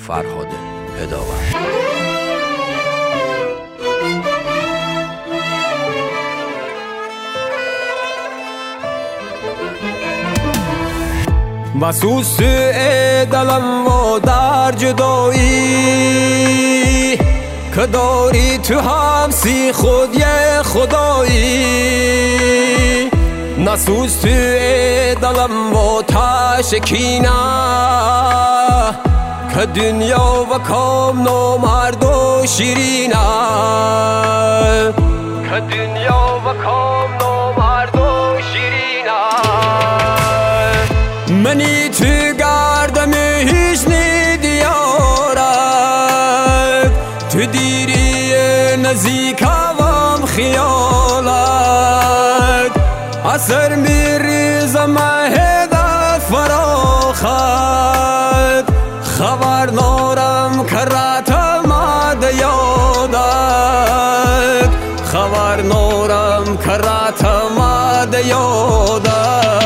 فرهاد هداوت. مسوس دلم و در جدایی که داری تو همسی خود یه خدایی. نسوس تو دلم و تشکینه که دنیا و کام نامرد و شیرینه، که دنیا و کام نامرد و شیرینه. منی تو گردم هیچ ندیارد، تو دیری نزیکم خیالت. اثر میریزم هدف فراخت، خبر نارم کراتم آد یادت، خبر نارم کراتم آد یادت.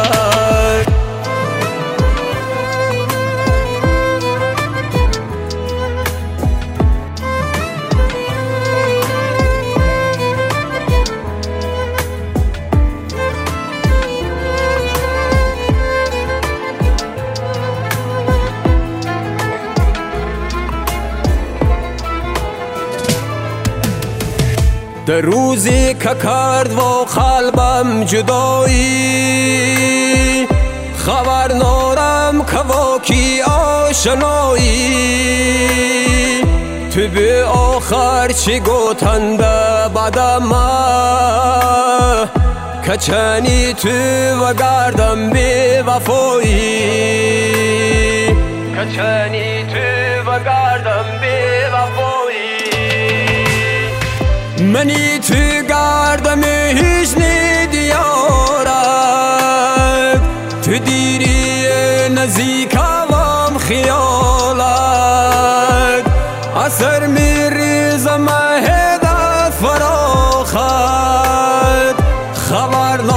در روزی که کرد و قلبم جدایی، خبر نارم که واکی آشنایی. تو به آخر چی گوتنده بدم که چنی تو و گردم بی وفایی، که چنی تو و گردم بی وفایی. منی تو گردم هیچ ندیارد، تو دیری نزیکم خیالت. اثر میریزم هدف فراخت، خبر